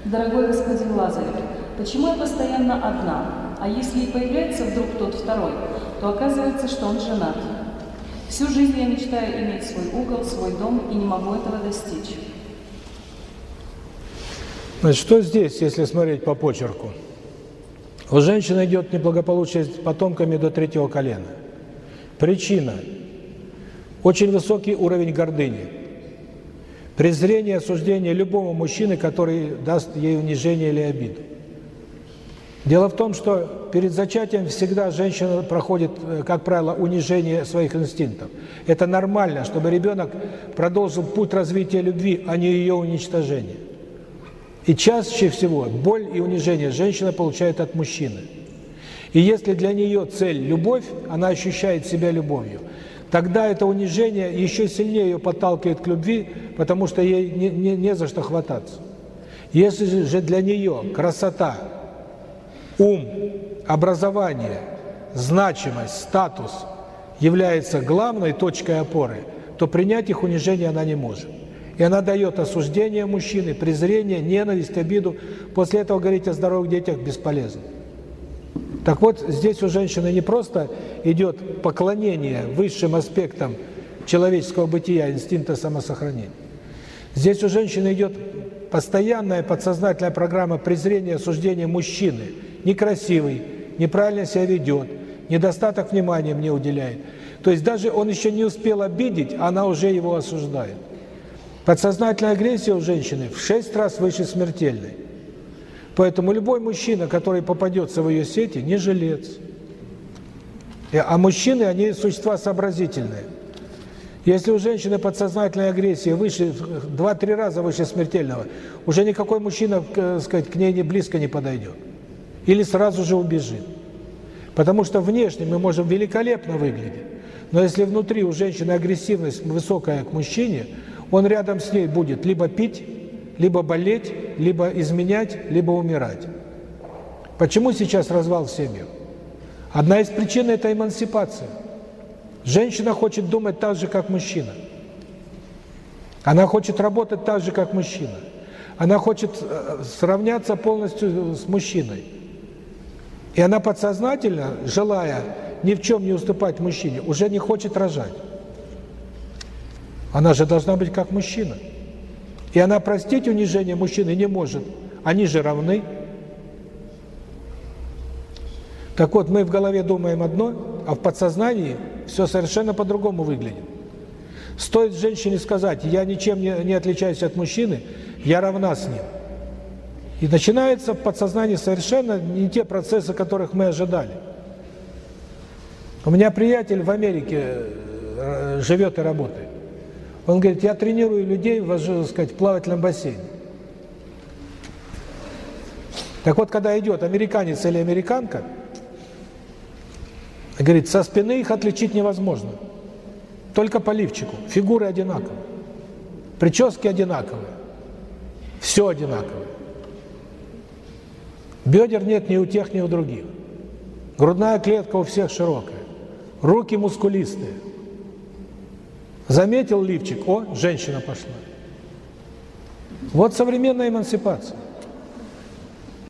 Дорогой господин Лазарев, почему я постоянно одна? А если и появляется вдруг тот второй, то оказывается, что он женат. Всю жизнь я мечтаю иметь свой угол, свой дом, и не могу этого достичь. Значит, что здесь, если смотреть по почерку? У женщины идет неблагополучие с потомками до 3-го колена. Причина – очень высокий уровень гордыни. Презрение, осуждение любого мужчины, который даст ей унижение или обиду. Дело в том, что перед зачатием всегда женщина проходит, как правило, унижение своих инстинктов. Это нормально, чтобы ребенок продолжил путь развития любви, а не ее уничтожения. И чаще всего боль и унижение женщина получает от мужчины. И если для нее цель – любовь, она ощущает себя любовью, тогда это унижение еще сильнее ее подталкивает к любви, потому что ей не за что хвататься. Если же для нее красота, ум, образование, значимость, статус является главной точкой опоры, то принять их унижение она не может. И она дает осуждение мужчины, презрение, ненависть, обиду. После этого говорить о здоровых детях бесполезно. Так вот, здесь у женщины не просто идет поклонение высшим аспектам человеческого бытия, инстинкта самосохранения. Здесь у женщины идет постоянная подсознательная программа презрения, осуждения мужчины. Некрасивый, неправильно себя ведет, недостаток внимания мне уделяет. То есть даже он еще не успел обидеть, она уже его осуждает. Подсознательная агрессия у женщины в 6 раз выше смертельной. Поэтому любой мужчина, который попадется в ее сети, не жилец. А мужчины, они существа сообразительные. Если у женщины подсознательная агрессия выше, 2-3 раза выше смертельного, уже никакой мужчина, сказать, к ней близко не подойдет. Или сразу же убежит. Потому что внешне мы можем великолепно выглядеть, но если внутри у женщины агрессивность высокая к мужчине, он рядом с ней будет либо пить, либо болеть, либо изменять, либо умирать. Почему сейчас развал в семьях? Одна из причин – это эмансипация. Женщина хочет думать так же, как мужчина. Она хочет работать так же, как мужчина. Она хочет сравняться полностью с мужчиной. И она подсознательно, желая ни в чем не уступать мужчине, уже не хочет рожать. Она же должна быть как мужчина. И она простить унижение мужчины не может. Они же равны. Так вот, мы в голове думаем одно, а в подсознании все совершенно по-другому выглядит. Стоит женщине сказать: я ничем не отличаюсь от мужчины, я равна с ним. И начинается в подсознании совершенно не те процессы, которых мы ожидали. У меня приятель в Америке живет и работает. Он говорит: я тренирую людей, вожу, так сказать, в плавательном бассейне. Так вот, когда идет американец или американка, говорит, со спины их отличить невозможно. Только по лифчику. Фигуры одинаковые. Прически одинаковые. Все одинаковое. Бедер нет ни у тех, ни у других. Грудная клетка у всех широкая. Руки мускулистые. Заметил лифчик, о, женщина пошла. Вот современная эмансипация.